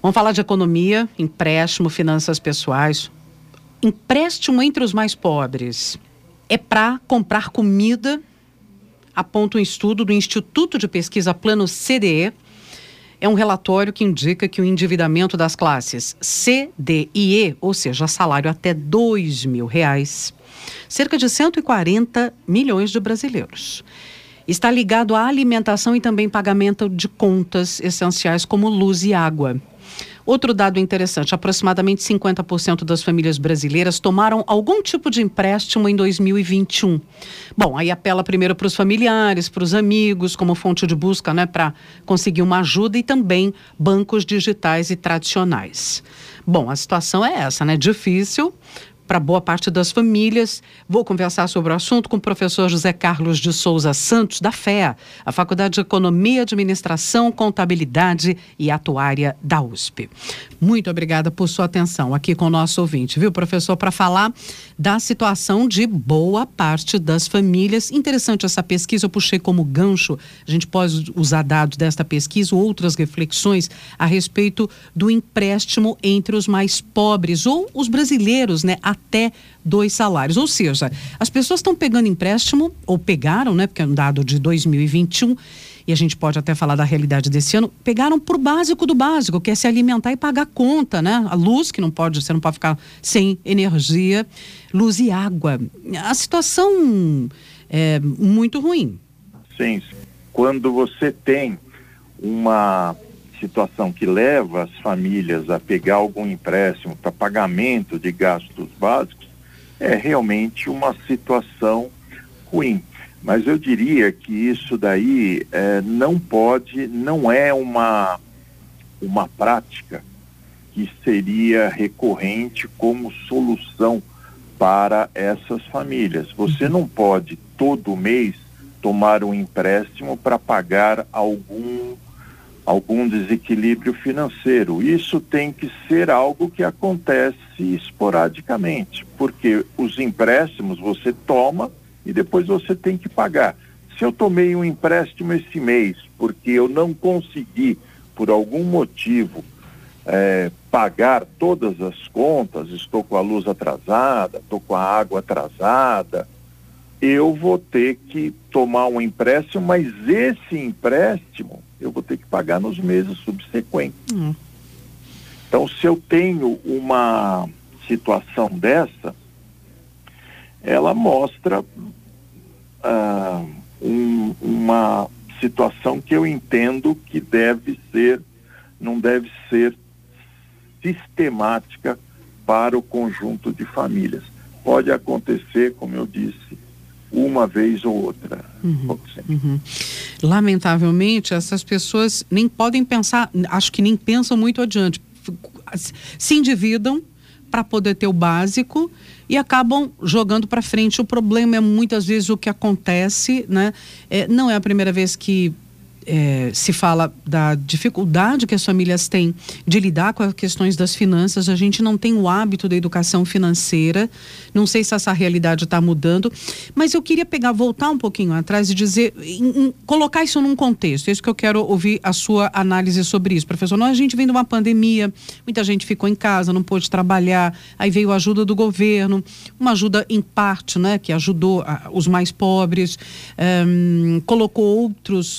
Vamos falar de economia, empréstimo, finanças pessoais. Empréstimo entre os mais pobres é para comprar comida, aponta um estudo do Instituto de Pesquisa Plano CDE. É um relatório que indica que o endividamento das classes C, D e E, ou seja, salário até R$2.000, cerca de 140 milhões de brasileiros, está ligado à alimentação e também pagamento de contas essenciais como luz e água. Outro dado interessante, aproximadamente 50% das famílias brasileiras tomaram algum tipo de empréstimo em 2021. Bom, aí apela primeiro para os familiares, para os amigos, como fonte de busca, né, para conseguir uma ajuda, e também bancos digitais e tradicionais. Bom, a situação é essa, né? Difícil para boa parte das famílias. Vou conversar sobre o assunto com o professor José Carlos de Souza Santos, da FEA, a Faculdade de Economia, Administração, Contabilidade e Atuária da USP. Muito obrigada por sua atenção aqui com o nosso ouvinte, viu, professor, para falar da situação de boa parte das famílias. Interessante essa pesquisa, eu puxei como gancho, a gente pode usar dados desta pesquisa ou outras reflexões a respeito do empréstimo entre os mais pobres ou os brasileiros, né, até 2 salários. Ou seja, as pessoas estão pegando empréstimo, ou pegaram, né, porque é um dado de 2021, e a gente pode até falar da realidade desse ano, pegaram por básico do básico, que é se alimentar e pagar conta, né? A luz, que você não pode ficar sem energia, luz e água. A situação é muito ruim. Sim, quando você tem uma situação que leva as famílias a pegar algum empréstimo para pagamento de gastos básicos, é realmente uma situação ruim. Mas eu diria que isso daí não é uma prática que seria recorrente como solução para essas famílias. Você não pode todo mês tomar um empréstimo para pagar algum desequilíbrio financeiro. Isso tem que ser algo que acontece esporadicamente, porque os empréstimos você toma e depois você tem que pagar. Se eu tomei um empréstimo esse mês porque eu não consegui, por algum motivo, pagar todas as contas, estou com a luz atrasada, estou com a água atrasada, eu vou ter que tomar um empréstimo, mas esse empréstimo eu vou ter que pagar nos meses subsequentes. Então, se eu tenho uma situação dessa, ela mostra uma situação que eu entendo que não deve ser sistemática para o conjunto de famílias. Pode acontecer, como eu disse, uma vez ou outra. Lamentavelmente, essas pessoas nem podem pensar, acho que nem pensam muito adiante, se endividam para poder ter o básico e acabam jogando para frente. O problema é muitas vezes o que acontece, né? Não é a primeira vez que se fala da dificuldade que as famílias têm de lidar com as questões das finanças. A gente não tem o hábito da educação financeira. Não sei se essa realidade está mudando, mas eu queria voltar um pouquinho atrás e dizer, colocar isso num contexto. É isso que eu quero ouvir a sua análise sobre isso, professor. A gente vem de uma pandemia, muita gente ficou em casa, não pôde trabalhar, aí veio a ajuda do governo, uma ajuda em parte, né, que ajudou os mais pobres, colocou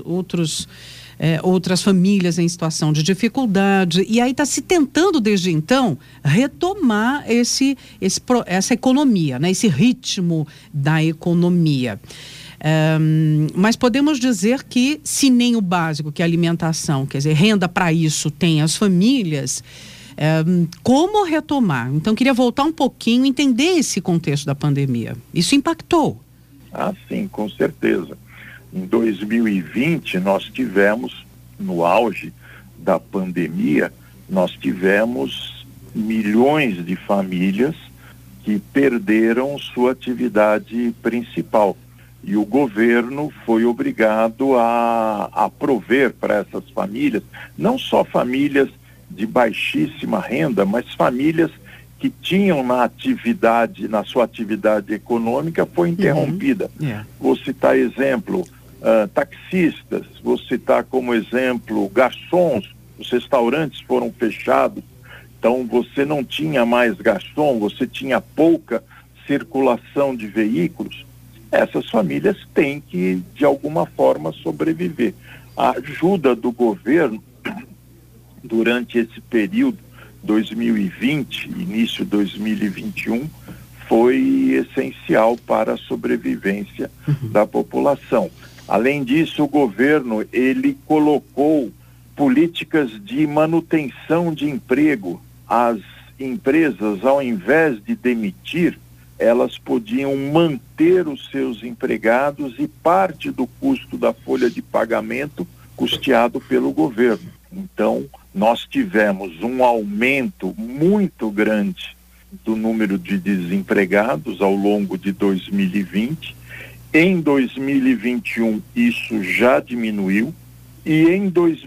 outras famílias em situação de dificuldade, e aí está se tentando desde então retomar essa economia, né, esse ritmo da economia. Mas podemos dizer que se nem o básico, que é alimentação, quer dizer, renda para isso tem as famílias, como retomar? Então queria voltar um pouquinho, entender esse contexto da pandemia. Isso impactou? Sim, com certeza. Em 2020, nós tivemos, no auge da pandemia, nós tivemos milhões de famílias que perderam sua atividade principal. E o governo foi obrigado a prover para essas famílias, não só famílias de baixíssima renda, mas famílias que tinham na sua atividade econômica foi interrompida. Vou citar exemplo, taxistas, vou citar como exemplo garçons, os restaurantes foram fechados, então você não tinha mais garçom, você tinha pouca circulação de veículos. Essas famílias têm que, de alguma forma, sobreviver. A ajuda do governo durante esse período, 2020, início de 2021, foi essencial para a sobrevivência da população. Além disso, o governo, ele colocou políticas de manutenção de emprego. As empresas, ao invés de demitir, elas podiam manter os seus empregados e parte do custo da folha de pagamento custeado pelo governo. Então, nós tivemos um aumento muito grande do número de desempregados ao longo de 2020. Em 2021, isso já diminuiu. E em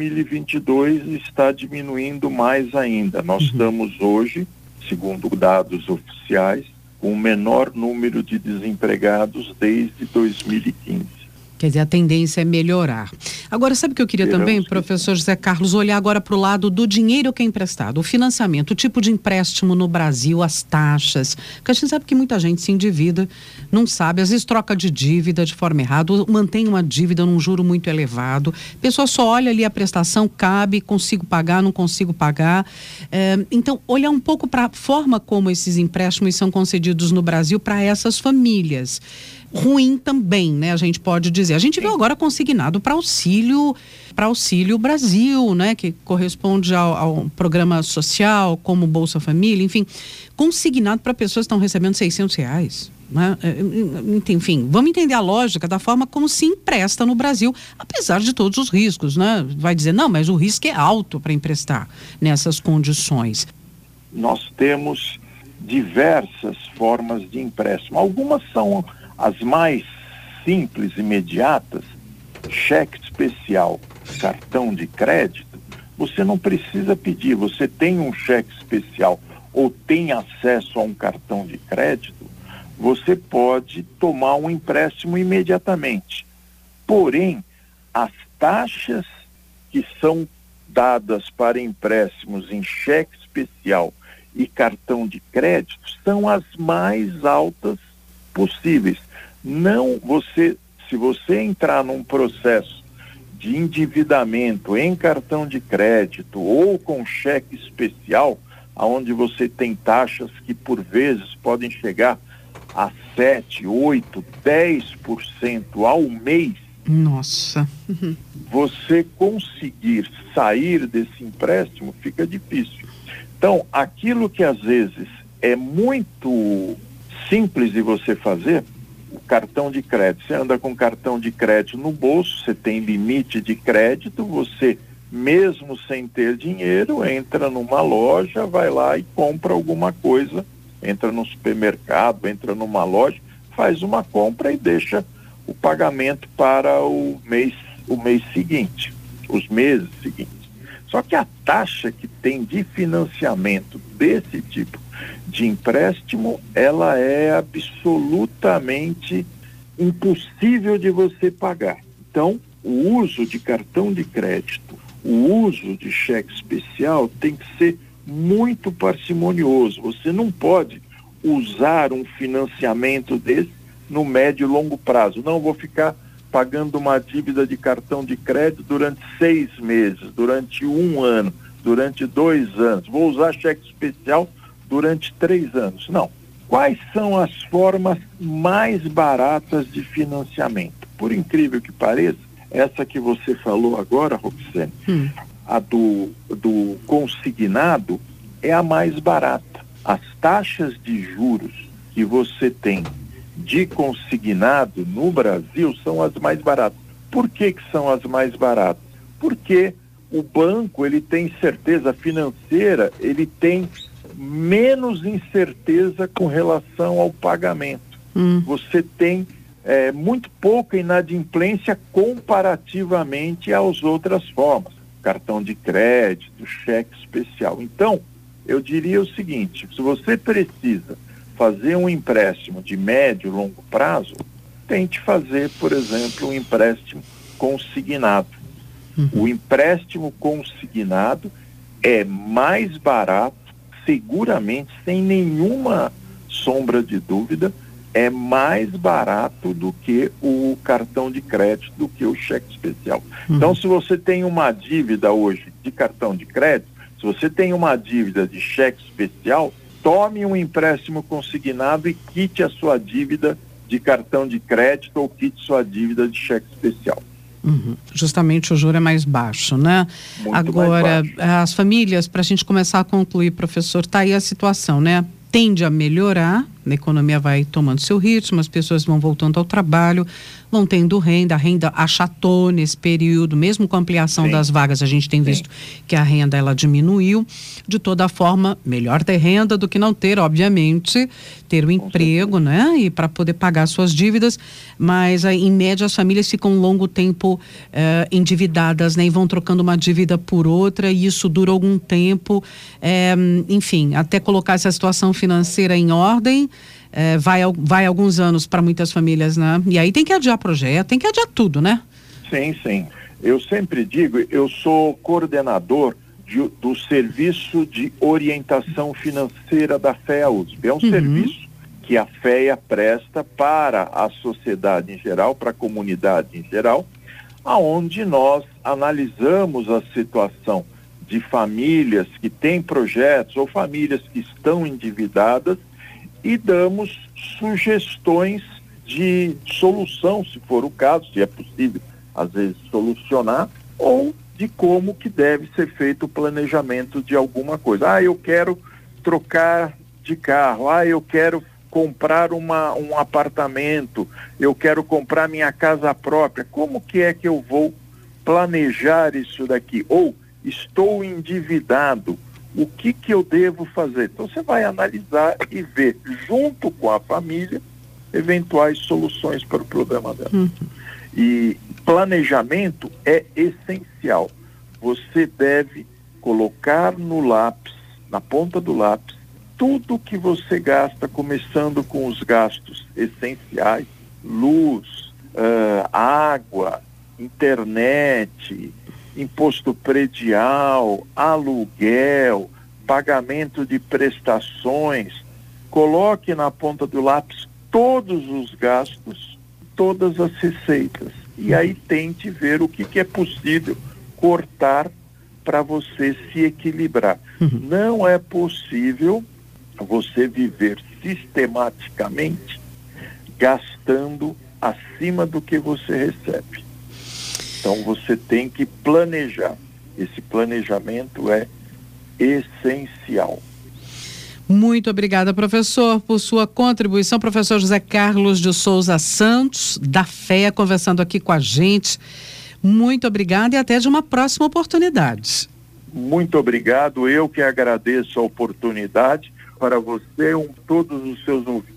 2022 está diminuindo mais ainda. Nós estamos hoje, segundo dados oficiais, com o menor número de desempregados desde 2015. Quer dizer, a tendência é melhorar. Agora, sabe o que eu queria também, professor José Carlos, olhar agora para o lado do dinheiro que é emprestado, o financiamento, o tipo de empréstimo no Brasil, as taxas, porque a gente sabe que muita gente se endivida, não sabe, às vezes troca de dívida de forma errada, ou mantém uma dívida num juro muito elevado, a pessoa só olha ali a prestação, cabe, consigo pagar, não consigo pagar. Então, olhar um pouco para a forma como esses empréstimos são concedidos no Brasil para essas famílias. Ruim também, né? A gente pode dizer. A gente viu agora consignado para Auxílio Brasil, né? Que corresponde ao programa social, como Bolsa Família, enfim, consignado para pessoas que estão recebendo R$600, né? Enfim, vamos entender a lógica da forma como se empresta no Brasil, apesar de todos os riscos, né? Vai dizer, não, mas o risco é alto para emprestar nessas condições. Nós temos diversas formas de empréstimo. Algumas são as mais simples e imediatas, cheque especial, cartão de crédito. Você não precisa pedir, você tem um cheque especial ou tem acesso a um cartão de crédito, você pode tomar um empréstimo imediatamente. Porém, as taxas que são dadas para empréstimos em cheque especial e cartão de crédito são as mais altas possíveis. Se você entrar num processo de endividamento em cartão de crédito ou com cheque especial, onde você tem taxas que por vezes podem chegar a 7, 8, 10% ao mês, nossa, você conseguir sair desse empréstimo fica difícil. Então, aquilo que às vezes é muito simples de você fazer, o cartão de crédito. Você anda com cartão de crédito no bolso, você tem limite de crédito, você, mesmo sem ter dinheiro, entra numa loja, vai lá e compra alguma coisa, entra no supermercado, entra numa loja, faz uma compra e deixa o pagamento para o mês seguinte, os meses seguintes. Só que a taxa que tem de financiamento desse tipo de empréstimo, ela é absolutamente impossível de você pagar. Então, o uso de cartão de crédito, o uso de cheque especial tem que ser muito parcimonioso. Você não pode usar um financiamento desse no médio e longo prazo. Não, vou ficar pagando uma dívida de cartão de crédito durante 6 meses, durante 1 ano, durante 2 anos. Vou usar cheque especial durante 3 anos. Não. Quais são as formas mais baratas de financiamento? Por incrível que pareça, essa que você falou agora, Roxane, a do consignado é a mais barata. As taxas de juros que você tem de consignado no Brasil são as mais baratas. Por que são as mais baratas? Porque o banco, ele tem certeza financeira, ele tem menos incerteza com relação ao pagamento. Você tem muito pouca inadimplência comparativamente às outras formas. Cartão de crédito, cheque especial. Então, eu diria o seguinte, se você precisa fazer um empréstimo de médio e longo prazo, tente fazer, por exemplo, um empréstimo consignado. O empréstimo consignado é mais barato, seguramente, sem nenhuma sombra de dúvida, é mais barato do que o cartão de crédito, do que o cheque especial. Então, se você tem uma dívida hoje de cartão de crédito, se você tem uma dívida de cheque especial, tome um empréstimo consignado e quite a sua dívida de cartão de crédito ou quite sua dívida de cheque especial. Justamente o juro é mais baixo, né? Muito Agora, mais baixo. as famílias, para a gente começar a concluir, professor, tá aí a situação, né? Tende a melhorar, a economia vai tomando seu ritmo, as pessoas vão voltando ao trabalho, vão tendo renda, a renda achatou nesse período, mesmo com a ampliação das vagas, a gente tem visto que a renda ela diminuiu. De toda forma, melhor ter renda do que não ter, obviamente, ter o emprego, né? E para poder pagar suas dívidas, mas em média as famílias ficam um longo tempo endividadas, né? E vão trocando uma dívida por outra e isso dura algum tempo, enfim, até colocar essa situação financeira em ordem. Vai alguns anos para muitas famílias, né? E aí tem que adiar projeto, tem que adiar tudo, né? Sim. Eu sempre digo, eu sou coordenador do Serviço de Orientação Financeira da FEA-USP. É um serviço que a FEA presta para a sociedade em geral, para a comunidade em geral, aonde nós analisamos a situação de famílias que têm projetos ou famílias que estão endividadas e damos sugestões de solução, se for o caso, se é possível, às vezes, solucionar, ou de como que deve ser feito o planejamento de alguma coisa. Eu quero trocar de carro, eu quero comprar um apartamento, eu quero comprar minha casa própria. Como que é que eu vou planejar isso daqui? Ou estou endividado, o que eu devo fazer? Então você vai analisar e ver, junto com a família, eventuais soluções para o problema dela. E planejamento é essencial. Você deve colocar no lápis, na ponta do lápis, tudo que você gasta, começando com os gastos essenciais, luz, água, internet, imposto predial, aluguel, pagamento de prestações. Coloque na ponta do lápis todos os gastos, todas as receitas. E aí tente ver o que é possível cortar para você se equilibrar. Não é possível você viver sistematicamente gastando acima do que você recebe. Então você tem que planejar. Esse planejamento é essencial. Muito obrigada, professor, por sua contribuição. Professor José Carlos de Souza Santos, da FEA, conversando aqui com a gente. Muito obrigada e até de uma próxima oportunidade. Muito obrigado. Eu que agradeço a oportunidade para você e todos os seus ouvintes.